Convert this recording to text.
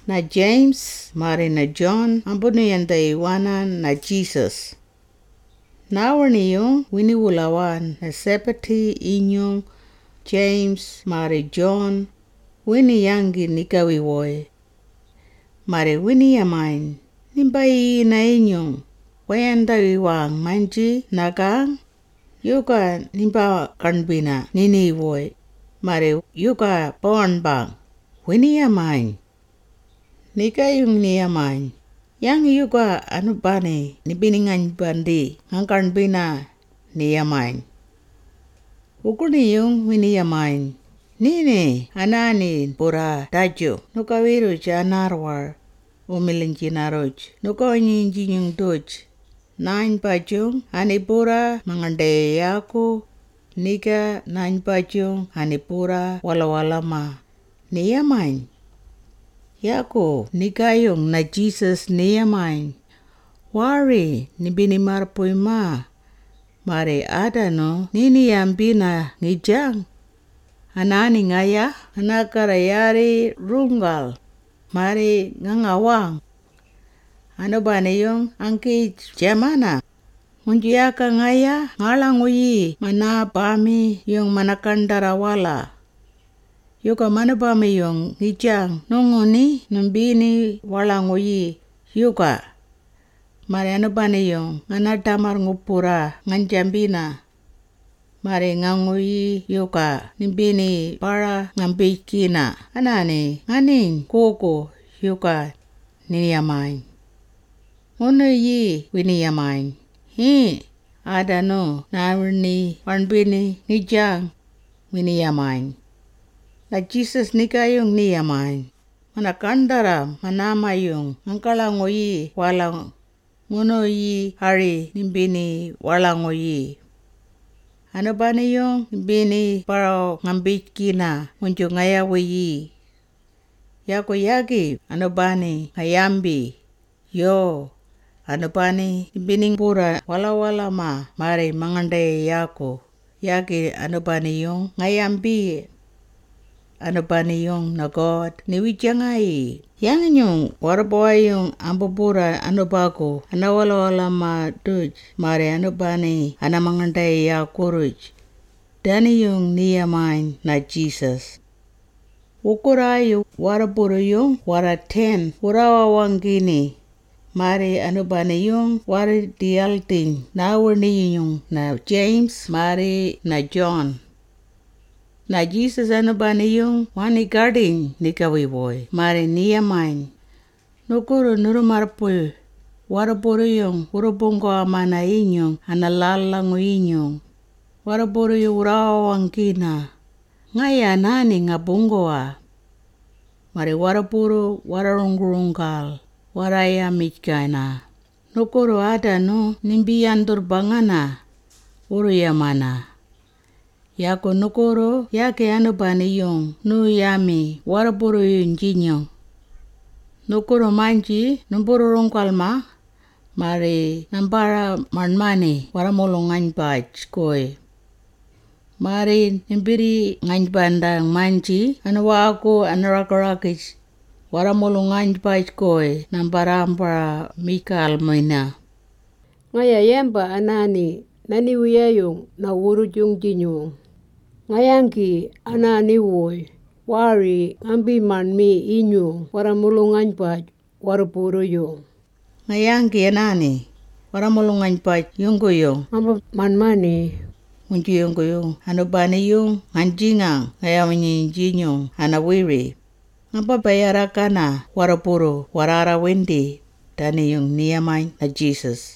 na James mari na John ambunu yanda iwana na Jesus. Nawarniyong winiwulawan na Zebedee inyong James mari John wini yangi nikawiwoy. Mari wini yamain nimbai na inyong wayanda iwang manji nakang yuka nimba kanbina nini woy. Mari yuka bang wini yamain. Nika yung niyamain. Yang yuka anubani nibiningan bandi ngangkan bina niyamain. Ukuni yung winiyamain. Nini anani pura tajo nukawiru janarwar umilinjinaroj nukonyi yung doj. Nain pajong anipura mangande yaku nika nain pajong anipura wala-walama niyamain. Yaku nikayong na Jesus niyamain. Wari nibinimar puima. Mari ada no nini yambina ngijang. Anani ngaya anakarayari runggal. Mari ngangawang. Ano ba yung angki jamana? Munjiaka ngaya ngalang uyi manapami yung manakandarawala. Yuka manapami yung ngijang nunguni numbini walang uyi yuka. Mari ano ba yung nganatamar ngupura nganjambina. Mari nganguyi yuka nimbini para ngambikina. Anani nganing koko yuka niyamain. Uno yi winiyamain. Ada no nawarni wanbini ngijang winiyamain. Na Jesus nikayong niyamain. Manakandara manama yung angkalang uyi walang nguno yi hari nimbini walang uyi. Ano ba yung nimbini para ngambikina unjo ngaya uyi. Yako yagi ano ba ni ngayambi. Yo ano ba ni nibining pura wala-wala ma mari mangande yako. Yagi ano ba ni yung ngayambi. Ano ba ni yung na God niwijangai. Yang yung waraboy yung ambubura ano ba ko. Ano wala-wala ma duj. Mari ano ba ni anamangandai ya kuruj. Dani yung niyamain na Jesus. Ukurayo waraburo yung waraten. Urawawang gini. Mari ano ba ni yung waradialting. Nawar ni yung na James. Mari na John. Na Jesus ano ba ni yung wani guarding ni kawiwoy. Mari niyamain. Nukuro nurumarpul. Warapuro yung urubongko ama na inyong analalango inyong. Warapuro yung urawang kina. Ngaya nani nga bunggoa. Mari warapuro wararunggurungkal. Warayamit ka na. Nukuro ada no nimbiyan turbangana. Uruyamana. Yako nukuro yake ano ba ni yung nuyami warapuro yung jinyong. Nukuro manji numpururong kalma mari nampara manmani waramulong nganpaj koy. Mari nimbiri nganjbandang manji anawa ako anarakarakis waramulong nganpaj koy nampara mikal moina. Ngaya yemba anani nani wiyayong na urut yung jinyong. Ngayangki anani woy. Wari ambi manmi inyong waramulungan pa warapuro yung. Ngayangki anani waramulungan pa yung kuyong. Amba manmani. Unji yung kuyong. Ano ba ni yung anjingang ngayawin yung anawiri. Ngapa bayara ka na warapuro warara wendi. Dani yung niyamain na Jesus.